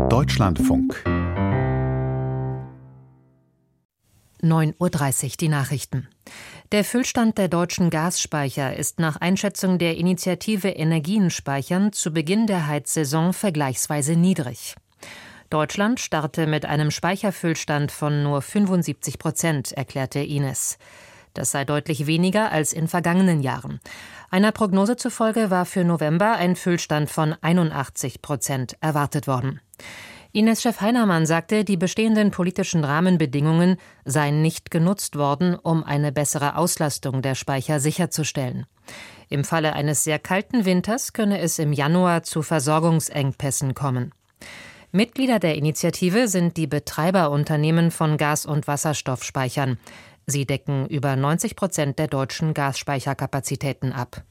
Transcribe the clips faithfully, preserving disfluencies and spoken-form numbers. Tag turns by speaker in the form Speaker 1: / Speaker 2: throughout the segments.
Speaker 1: Deutschlandfunk.
Speaker 2: neun Uhr dreißig, die Nachrichten. Der Füllstand der deutschen Gasspeicher ist nach Einschätzung der Initiative Energien speichern zu Beginn der Heizsaison vergleichsweise niedrig. Deutschland starte mit einem Speicherfüllstand von nur fünfundsiebzig Prozent, erklärte Ines. Das sei deutlich weniger als in vergangenen Jahren. Einer Prognose zufolge war für November ein Füllstand von einundachtzig Prozent erwartet worden. Ines Schäff-Heinermann sagte, die bestehenden politischen Rahmenbedingungen seien nicht genutzt worden, um eine bessere Auslastung der Speicher sicherzustellen. Im Falle eines sehr kalten Winters könne es im Januar zu Versorgungsengpässen kommen. Mitglieder der Initiative sind die Betreiberunternehmen von Gas- und Wasserstoffspeichern. Sie decken über neunzig Prozent der deutschen Gasspeicherkapazitäten ab.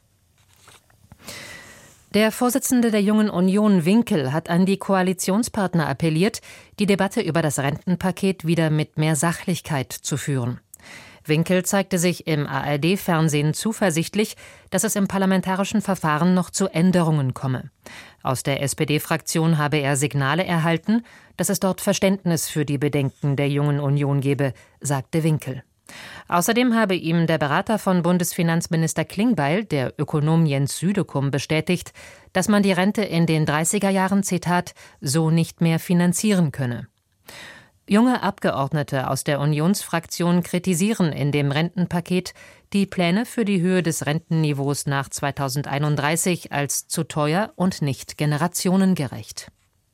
Speaker 2: Der Vorsitzende der Jungen Union, Winkel, hat an die Koalitionspartner appelliert, die Debatte über das Rentenpaket wieder mit mehr Sachlichkeit zu führen. Winkel zeigte sich im A R D-Fernsehen zuversichtlich, dass es im parlamentarischen Verfahren noch zu Änderungen komme. Aus der S P D-Fraktion habe er Signale erhalten, dass es dort Verständnis für die Bedenken der Jungen Union gebe, sagte Winkel. Außerdem habe ihm der Berater von Bundesfinanzminister Klingbeil, der Ökonom Jens Südekum, bestätigt, dass man die Rente in den dreißiger Jahren, Zitat, so nicht mehr finanzieren könne. Junge Abgeordnete aus der Unionsfraktion kritisieren in dem Rentenpaket die Pläne für die Höhe des Rentenniveaus nach zweitausendeinunddreißig als zu teuer und nicht generationengerecht.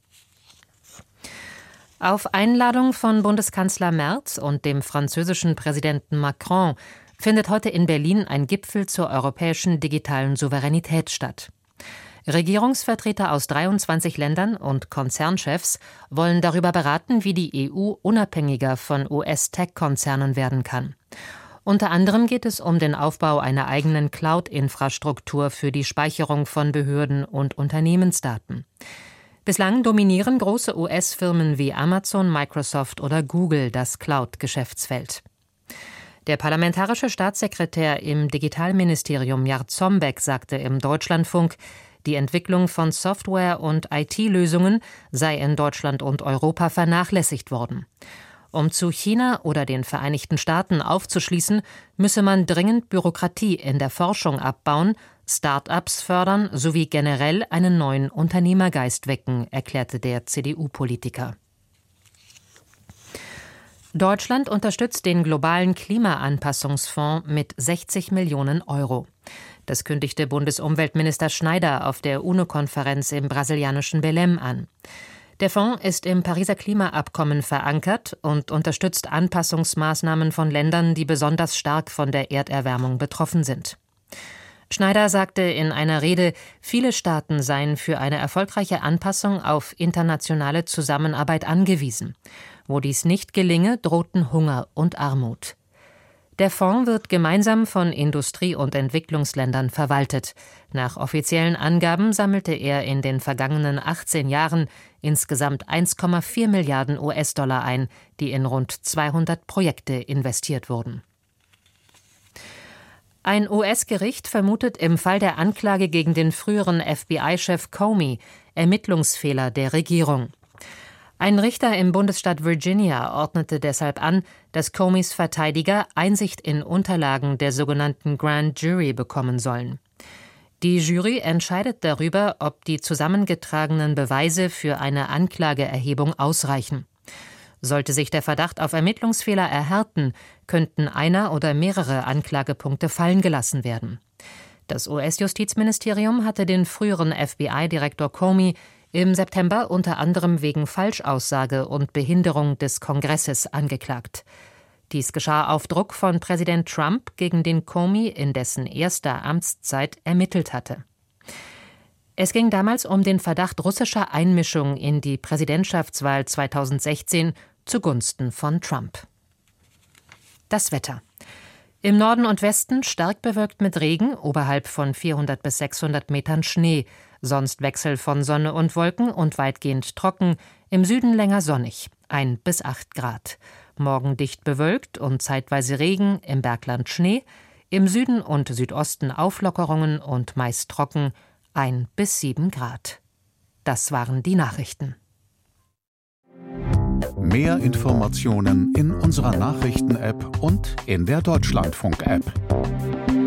Speaker 2: Auf Einladung von Bundeskanzler Merz und dem französischen Präsidenten Macron findet heute in Berlin ein Gipfel zur europäischen digitalen Souveränität statt. Regierungsvertreter aus dreiundzwanzig Ländern und Konzernchefs wollen darüber beraten, wie die E U unabhängiger von U S-Tech-Konzernen werden kann. Unter anderem geht es um den Aufbau einer eigenen Cloud-Infrastruktur für die Speicherung von Behörden- und Unternehmensdaten. Bislang dominieren große U S-Firmen wie Amazon, Microsoft oder Google das Cloud-Geschäftsfeld. Der parlamentarische Staatssekretär im Digitalministerium Jart Zombeck sagte im Deutschlandfunk, die Entwicklung von Software- und I T-Lösungen sei in Deutschland und Europa vernachlässigt worden. Um zu China oder den Vereinigten Staaten aufzuschließen, müsse man dringend Bürokratie in der Forschung abbauen, Start-ups fördern sowie generell einen neuen Unternehmergeist wecken, erklärte der C D U-Politiker. Deutschland unterstützt den globalen Klimaanpassungsfonds mit sechzig Millionen Euro. Das kündigte Bundesumweltminister Schneider auf der UNO-Konferenz im brasilianischen Belém an. Der Fonds ist im Pariser Klimaabkommen verankert und unterstützt Anpassungsmaßnahmen von Ländern, die besonders stark von der Erderwärmung betroffen sind. Schneider sagte in einer Rede, viele Staaten seien für eine erfolgreiche Anpassung auf internationale Zusammenarbeit angewiesen. Wo dies nicht gelinge, drohten Hunger und Armut. Der Fonds wird gemeinsam von Industrie- und Entwicklungsländern verwaltet. Nach offiziellen Angaben sammelte er in den vergangenen achtzehn Jahren insgesamt eins Komma vier Milliarden U S-Dollar ein, die in rund zweihundert Projekte investiert wurden. Ein U S-Gericht vermutet im Fall der Anklage gegen den früheren F B I-Chef Comey Ermittlungsfehler der Regierung. Ein Richter im Bundesstaat Virginia ordnete deshalb an, dass Comeys Verteidiger Einsicht in Unterlagen der sogenannten Grand Jury bekommen sollen. Die Jury entscheidet darüber, ob die zusammengetragenen Beweise für eine Anklageerhebung ausreichen. Sollte sich der Verdacht auf Ermittlungsfehler erhärten, könnten einer oder mehrere Anklagepunkte fallen gelassen werden. Das U S-Justizministerium hatte den früheren F B I-Direktor Comey im September unter anderem wegen Falschaussage und Behinderung des Kongresses angeklagt. Dies geschah auf Druck von Präsident Trump, gegen den Comey in dessen erster Amtszeit ermittelt hatte. Es ging damals um den Verdacht russischer Einmischung in die Präsidentschaftswahl zweitausendsechzehn zugunsten von Trump. Das Wetter. Im Norden und Westen stark bewölkt mit Regen, oberhalb von vierhundert bis sechshundert Metern Schnee. Sonst Wechsel von Sonne und Wolken und weitgehend trocken. Im Süden länger sonnig, ein bis acht Grad. Morgen dicht bewölkt und zeitweise Regen, im Bergland Schnee. Im Süden und Südosten Auflockerungen und meist trocken, ein bis sieben Grad. Das waren die Nachrichten.
Speaker 1: Mehr Informationen in unserer Nachrichten-App und in der Deutschlandfunk-App.